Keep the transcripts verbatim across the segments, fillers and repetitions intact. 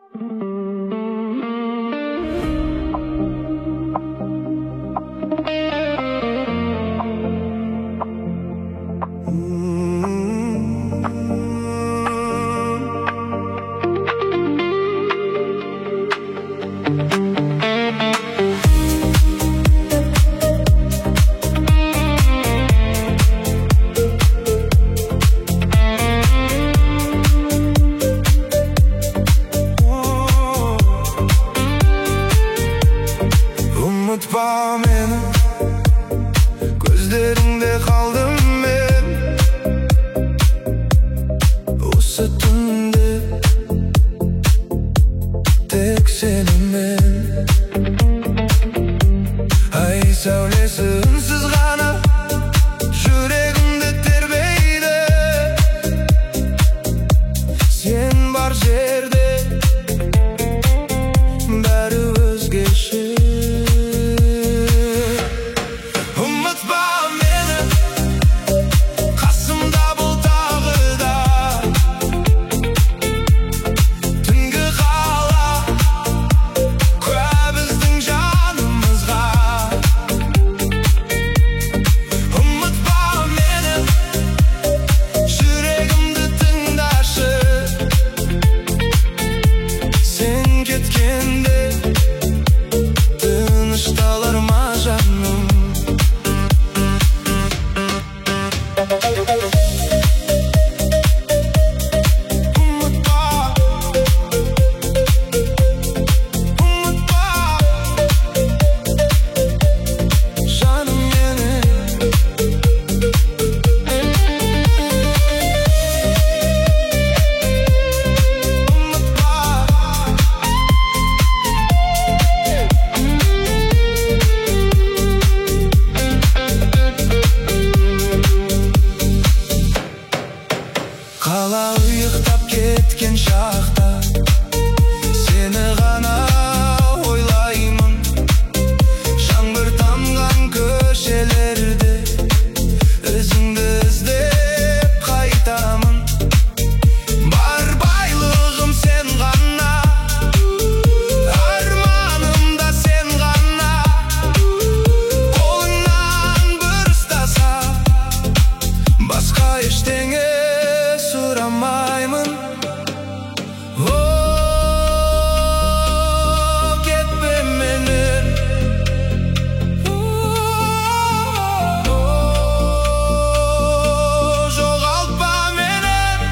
Unutma meni, gözlerinde kaldım ben. Осы түнде tek seninмен. Ay сәулесі үнсіз ғана жүрегімді тербейді. Сен бар жерде бәрі өзгеше. Қала ұйықтап кеткен шақта сені ғана ойлаймын. Жаңбыр тамған көшелерде өзіңді іздеп қайтамын. Бар байлығым сен ғана, арманым да сен ғана. Қолыңнан бір ұстаса басқа ештеңе сұрамаймын. О, кетпе менен. О, жоғалтпа менен.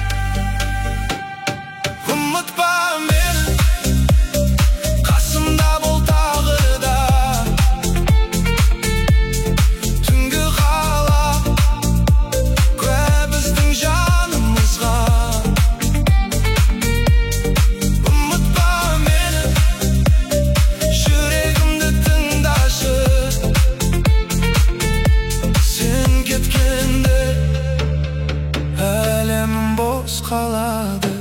Ұмытпа мені, қасымда бол тағы да. Түнгі қала куә біздің жанымызға. Ұмытпа мені, жүрегімді тыңдашы. Сен кеткенде әлемім бос қалады.